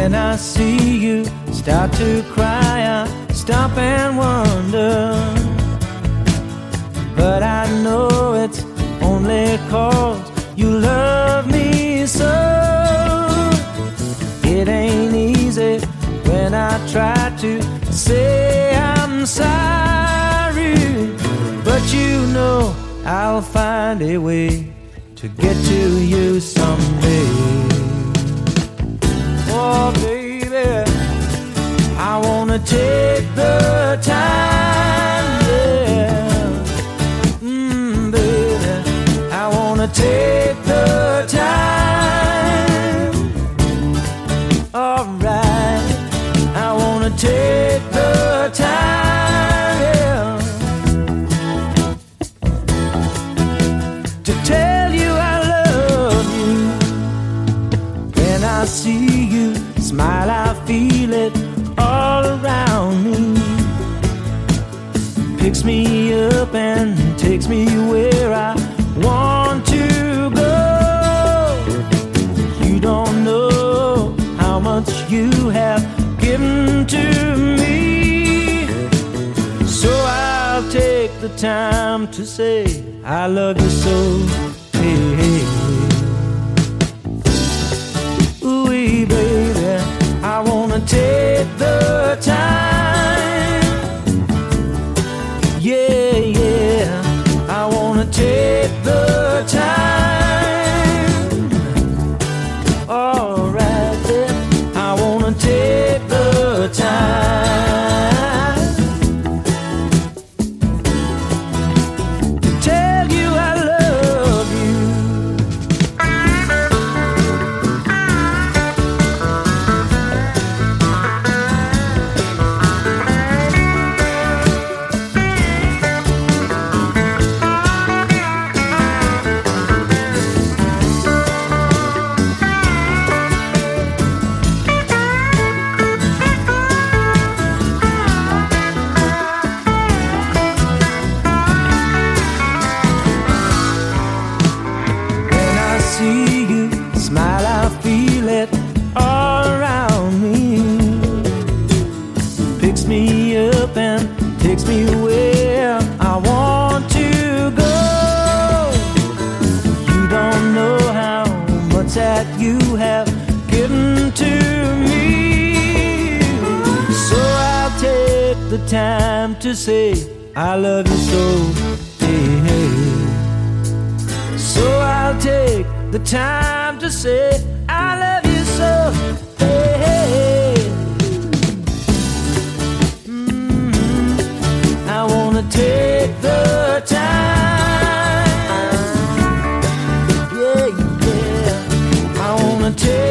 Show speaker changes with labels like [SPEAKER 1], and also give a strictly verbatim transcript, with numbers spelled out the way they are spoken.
[SPEAKER 1] When I see you start to cry, I stop and wonder. But I know it's only 'cause you love me so. It ain't easy when I try to say I'm sorry, but you know I'll find a way to get to you someday. Oh baby, I wanna take the time, yeah. Mm, baby, I wanna take the time. Alright, I wanna take the time, yeah, to tell you I love you. When I see you smile, I feel it all around me. Picks me up and takes me where I want to go. You don't know how much you have given to me, so I'll take the time to say I love you so. Hey, hey. Ooh, baby, I wanna take the time. Yeah, yeah, I wanna take the time. Alright, then, I wanna take the time to tell you I love you. Takes me where I want to go. You don't know how much that you have given to me, so I'll take the time to say I love you so. Hey, hey. So I'll take the time to say I love you so. Hey, hey. I wanna take the time, yeah, yeah, I wanna take